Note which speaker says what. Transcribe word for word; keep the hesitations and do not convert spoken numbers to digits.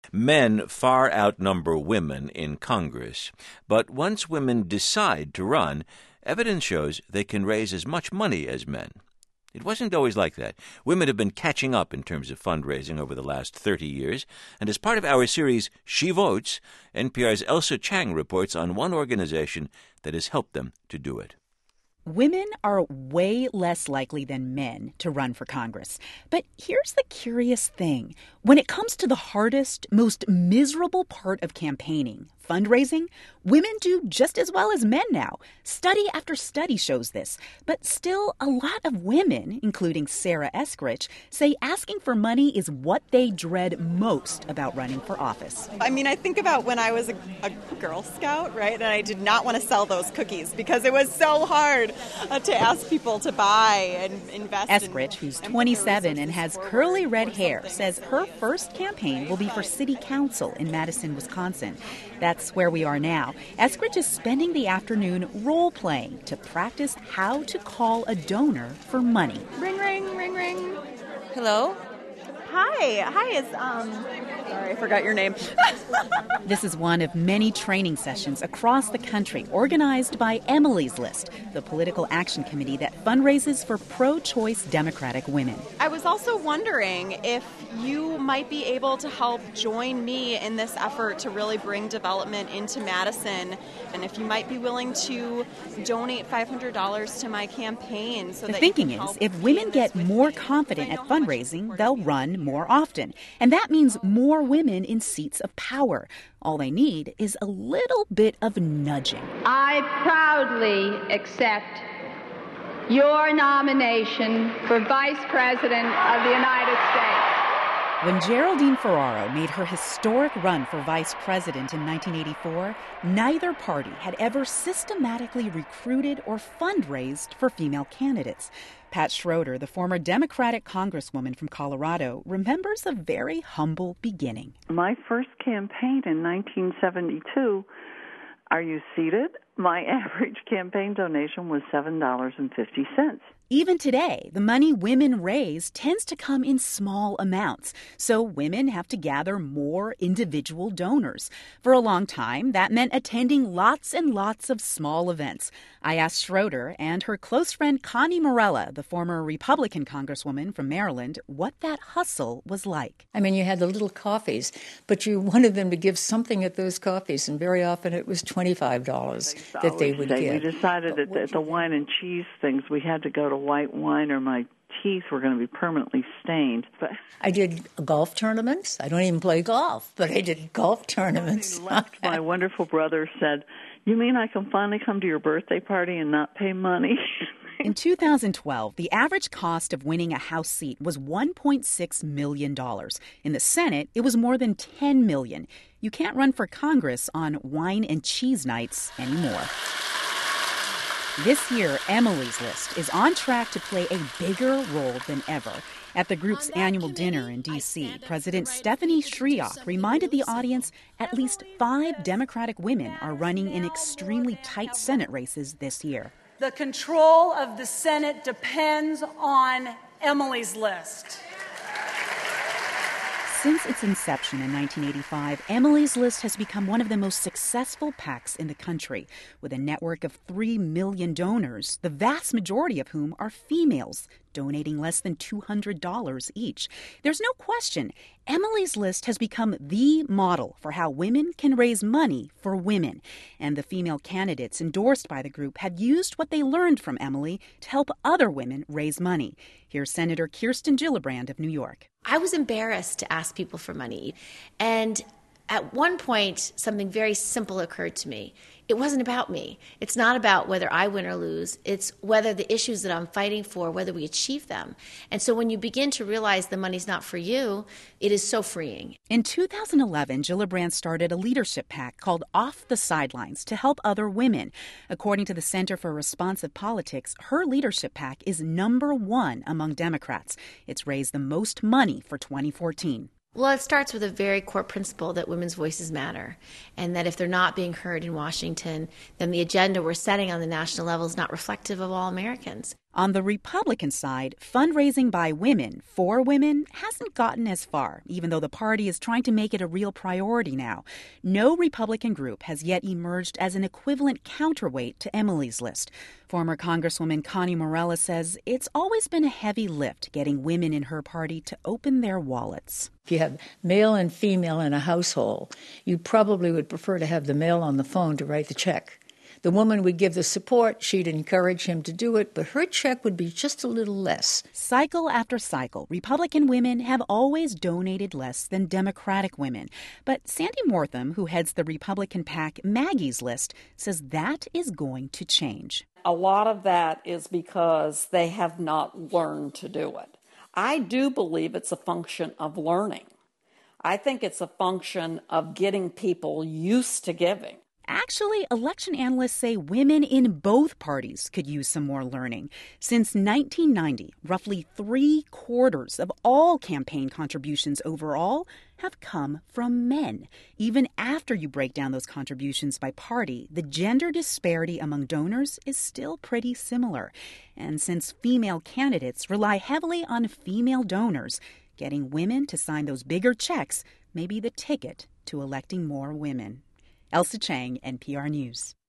Speaker 1: Men far outnumber women in Congress, but once women decide to run, evidence shows they can raise as much money as men. It wasn't always like that. Women have been catching up in terms of fundraising over the last thirty years, and as part of our series, She Votes, N P R's Elsa Chang reports on one organization that has helped them to do it.
Speaker 2: Women are way less likely than men to run for Congress. But here's the curious thing. When it comes to the hardest, most miserable part of campaigning, fundraising, women do just as well as men now. Study after study shows this. But still, a lot of women, including Sarah Eskridge, say asking for money is what they dread most about running for office.
Speaker 3: I mean, I think about when I was a, a Girl Scout, right? And I did not want to sell those cookies because it was so hard uh, to ask people to buy and invest.
Speaker 2: Eskridge, who's twenty-seven and has curly red hair, says her first campaign will be for city council in Madison, Wisconsin. That's where we are now. Eskridge is spending the afternoon role-playing to practice how to call a donor for money.
Speaker 3: Ring, ring, ring, ring.
Speaker 4: Hello?
Speaker 3: Hi. Hi, is, um, sorry, I forgot your name.
Speaker 2: This is one of many training sessions across the country organized by Emily's List, the political action committee that fundraises for pro-choice Democratic women.
Speaker 3: I was also wondering if you might be able to help join me in this effort to really bring development into Madison, and if you might be willing to donate five hundred dollars to my campaign. So
Speaker 2: the
Speaker 3: that
Speaker 2: thinking
Speaker 3: you can
Speaker 2: is,
Speaker 3: help
Speaker 2: if
Speaker 3: me
Speaker 2: women
Speaker 3: in
Speaker 2: get
Speaker 3: this
Speaker 2: more
Speaker 3: way.
Speaker 2: confident
Speaker 3: I
Speaker 2: at
Speaker 3: know how much
Speaker 2: fundraising,
Speaker 3: support
Speaker 2: they'll
Speaker 3: you
Speaker 2: run more often. And that means more women in seats of power. All they need is a little bit of nudging.
Speaker 5: I proudly accept your nomination for Vice President of the United States.
Speaker 2: When Geraldine Ferraro made her historic run for vice president in nineteen eighty-four, neither party had ever systematically recruited or fundraised for female candidates. Pat Schroeder, the former Democratic congresswoman from Colorado, remembers a very humble beginning.
Speaker 6: My first campaign in nineteen seventy-two, are you seated? My average campaign donation was seven dollars and fifty cents.
Speaker 2: Even today, the money women raise tends to come in small amounts, so women have to gather more individual donors. For a long time, that meant attending lots and lots of small events. I asked Schroeder and her close friend Connie Morella, the former Republican congresswoman from Maryland, what that hustle was like.
Speaker 4: I mean, you had the little coffees, but you wanted them to give something at those coffees, and very often it was twenty-five dollars that they would
Speaker 6: say.
Speaker 4: give.
Speaker 6: We decided that the, the wine and cheese things, we had to go to white wine or my teeth were going to be permanently stained. But
Speaker 4: I did golf tournaments. I don't even play golf, but I did golf tournaments.
Speaker 6: Left, my wonderful brother said, "You mean I can finally come to your birthday party and not pay money?"
Speaker 2: In two thousand twelve, the average cost of winning a House seat was one point six million dollars. In the Senate, it was more than ten million dollars. You can't run for Congress on wine and cheese nights anymore. This year, Emily's List is on track to play a bigger role than ever. At the group's annual dinner in D C, President Stephanie Shryock reminded the audience at least five Democratic women are running in extremely tight Senate races this year.
Speaker 7: The control of the Senate depends on Emily's List.
Speaker 2: Since its inception in nineteen eighty-five, Emily's List has become one of the most successful PACs in the country, with a network of three million donors, the vast majority of whom are females, donating less than two hundred dollars each. There's no question, Emily's List has become the model for how women can raise money for women. And the female candidates endorsed by the group have used what they learned from Emily to help other women raise money. Here's Senator Kirsten Gillibrand of New York.
Speaker 8: I was embarrassed to ask people for money. And at one point, something very simple occurred to me. It wasn't about me. It's not about whether I win or lose. It's whether the issues that I'm fighting for, whether we achieve them. And so when you begin to realize the money's not for you, it is so freeing.
Speaker 2: In two thousand eleven, Gillibrand started a leadership PAC called Off the Sidelines to help other women. According to the Center for Responsive Politics, her leadership PAC is number one among Democrats. It's raised the most money for twenty fourteen.
Speaker 8: Well, it starts with a very core principle that women's voices matter, and that if they're not being heard in Washington, then the agenda we're setting on the national level is not reflective of all Americans.
Speaker 2: On the Republican side, fundraising by women for women hasn't gotten as far, even though the party is trying to make it a real priority now. No Republican group has yet emerged as an equivalent counterweight to Emily's List. Former Congresswoman Connie Morella says it's always been a heavy lift getting women in her party to open their wallets.
Speaker 4: If you have male and female in a household, you probably would prefer to have the male on the phone to write the check. The woman would give the support, she'd encourage him to do it, but her check would be just a little less.
Speaker 2: Cycle after cycle, Republican women have always donated less than Democratic women. But Sandy Mortham, who heads the Republican PAC Maggie's List, says that is going to change.
Speaker 9: A lot of that is because they have not learned to do it. I do believe it's a function of learning. I think it's a function of getting people used to giving.
Speaker 2: Actually, election analysts say women in both parties could use some more learning. Since nineteen ninety, roughly three quarters of all campaign contributions overall have come from men. Even after you break down those contributions by party, the gender disparity among donors is still pretty similar. And since female candidates rely heavily on female donors, getting women to sign those bigger checks may be the ticket to electing more women. Elsa Chang, N P R News.